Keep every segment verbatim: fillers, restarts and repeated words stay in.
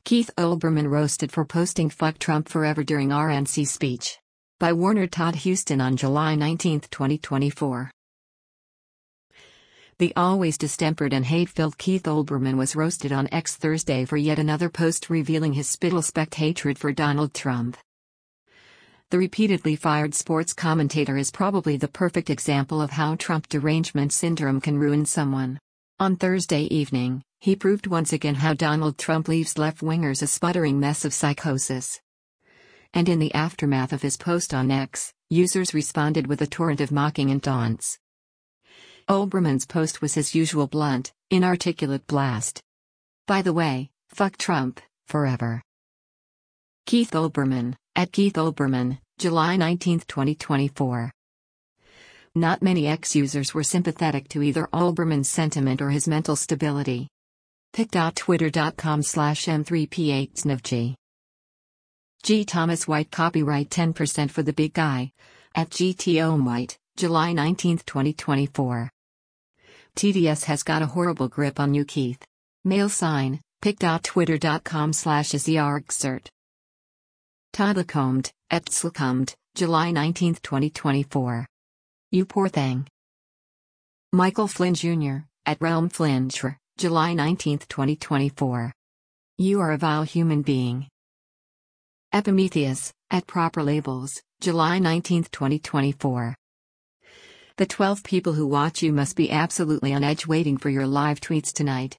Keith Olbermann roasted for posting "Fuck Trump Forever" during R N C speech. By Warner Todd Huston on July nineteenth, twenty twenty-four. The always distempered and hate-filled Keith Olbermann was roasted on X Thursday for yet another post revealing his spittle-specked hatred for Donald Trump. The repeatedly fired sports commentator is probably the perfect example of how Trump derangement syndrome can ruin someone. On Thursday evening, he proved once again how Donald Trump leaves left-wingers a sputtering mess of psychosis. And in the aftermath of his post on X, users responded with a torrent of mocking and taunts. Olbermann's post was his usual blunt, inarticulate blast. By the way, fuck Trump, forever. Keith Olbermann, at Keith Olbermann, July nineteenth, twenty twenty-four. Not many X users were sympathetic to either Olbermann's sentiment or his mental stability. pic.twitter.com slash m3p8snivg. G. Thomas White copyright ten percent for the big guy. At G T O White, July nineteenth, twenty twenty-four. T D S has got a horrible grip on you, Keith. Mail sign, pic.twitter.com slash izzyargsert. Todd Lacombe, at Slacombe, July nineteenth, twenty twenty-four. You poor thing. Michael Flynn Junior, at Realm Flincher, July nineteenth, twenty twenty-four. You are a vile human being. Epimetheus, at Proper Labels, July nineteenth, twenty twenty-four. The twelve people who watch you must be absolutely on edge waiting for your live tweets tonight.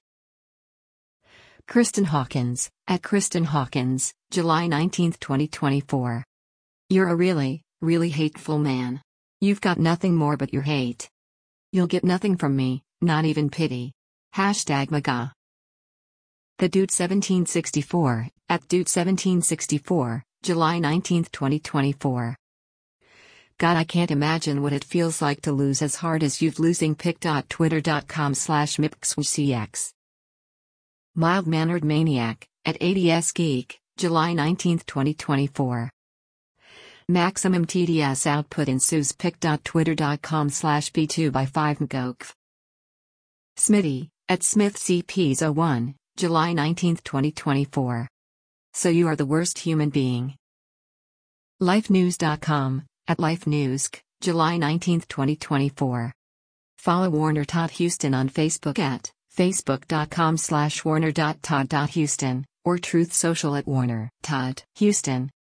Kristen Hawkins, at Kristen Hawkins, July nineteenth, twenty twenty-four. You're a really, really hateful man. You've got nothing more but your hate. You'll get nothing from me, not even pity. Hashtag MAGA. The Dude seventeen sixty-four, at Dude seventeen sixty-four, July nineteenth, twenty twenty-four. God, I can't imagine what it feels like to lose as hard as you've losing. pic.twitter.com slash mipxwcx. Mild-mannered maniac, at A D S Geek, July nineteenth, twenty twenty-four. Maximum T D S output ensues. pic.twitter.com slash p2 by five mgokf. Smitty, at Smith C P zero one, July nineteenth, twenty twenty-four. So you are the worst human being. Lifenews dot com, at LifeNewsC, July nineteenth, twenty twenty-four. Follow Warner Todd Huston on Facebook at facebook.com slash warner.todd.huston, or Truth Social at Warner Todd Huston.